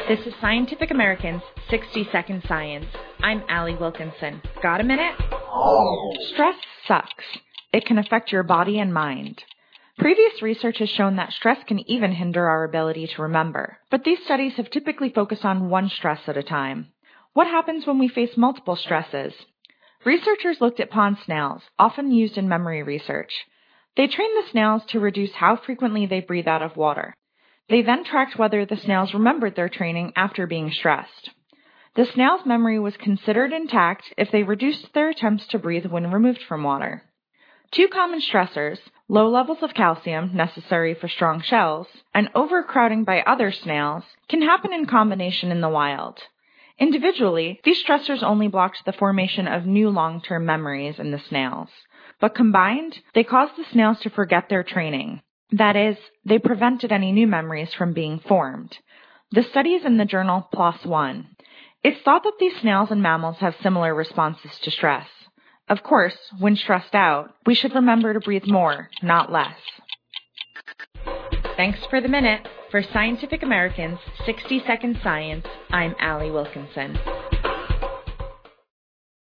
This is Scientific American's 60-Second Science. I'm Allie Wilkinson. Got a minute? Stress sucks. It can affect your body and mind. Previous research has shown that stress can even hinder our ability to remember. But these studies have typically focused on one stress at a time. What happens when we face multiple stresses? Researchers looked at pond snails, often used in memory research. They trained the snails to reduce how frequently they breathe out of water. They then tracked whether the snails remembered their training after being stressed. The snails' memory was considered intact if they reduced their attempts to breathe when removed from water. Two common stressors, low levels of calcium necessary for strong shells, and overcrowding by other snails, can happen in combination in the wild. Individually, these stressors only blocked the formation of new long-term memories in the snails, but combined, they caused the snails to forget their training. That is, they prevented any new memories from being formed. The study is in the journal PLOS One. It's thought that these snails and mammals have similar responses to stress. Of course, when stressed out, we should remember to breathe more, not less. Thanks for the minute. For Scientific American's 60-Second Science, I'm Allie Wilkinson.